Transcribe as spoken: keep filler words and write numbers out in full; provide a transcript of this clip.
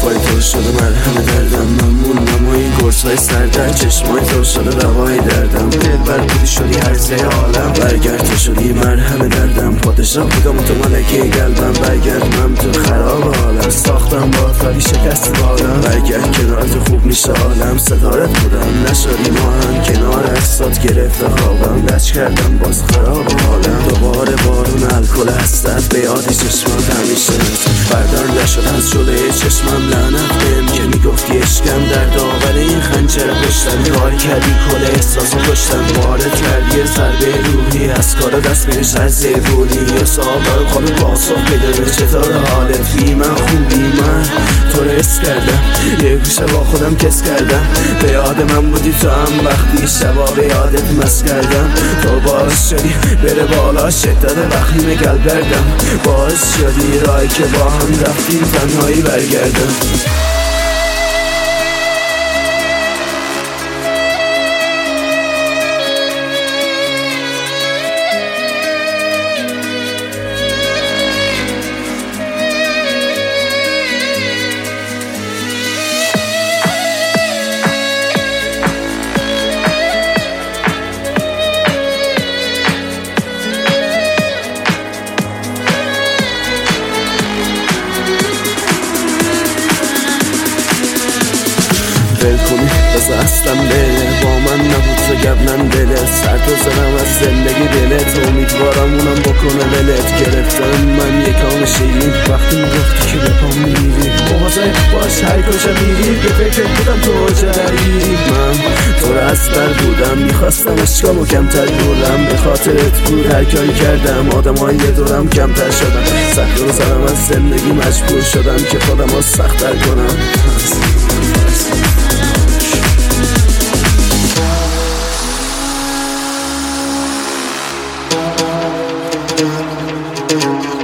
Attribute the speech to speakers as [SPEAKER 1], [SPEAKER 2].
[SPEAKER 1] حرفای تو شده مرهم دردم، من موندم و این گرسای سردر، چشمای تو شده دوای دردم. دلبر بودی شدی عرضه عالم، برگرد تو شدی مرهم دردم. پادشاه بودم و تو ملکه قلبم، برگرد من تو خراب عالم. ساختم باد ولی شکست بالم، برگرد کنار تو خوب میشه عالم. ستارت بودم نشدی ما هم، کنار اکسات گرفته خوابم. لچ کردم باز خراب حالم، دوباره بارون الکل هستت به یاد چشمات همیشه. بردار نشد از جلوی چشمم لعنت بهم که میگفتی عشقم در داور این خنجر پشتم. کار کردی کل احساسو کشتم، وارد کردی ضربه روحی از کار دست میرش از زیبونی. یه سال دارم خانم پاسخ بده به چطور حالت، بی من خوبی من تو رو حس کردم. یه گوشه با خودم کس کردم، به یاد من بودی تو هم وقتی شبا به یادت مس کردم. تو باعث شدی بره بالا شدت وخیم قلب گردم، باعث شدی راهی که با هم رفتیم تنهایی برگردم. ول کنی بس اصلا بله، با من نبود تو گبنم دله. سر تو زدم از زندگی دلت، امیدوارم اونم بکنه ولت. گرفتم من یکام شیرین وقتی میگفتی که به پام میری، مواظب باش هر کجا میری، به فکر بودم تو کجا درگیری. من تو رو از بر بودم، میخواستم عشقامو کمتر بودم، به خاطرت بود هر کاری کردم. آدم های دورم کمتر شدم، سخت رو زدم از زندگی مجبور شدم که خودم رو سخت‌تر کنم.
[SPEAKER 2] Thank you.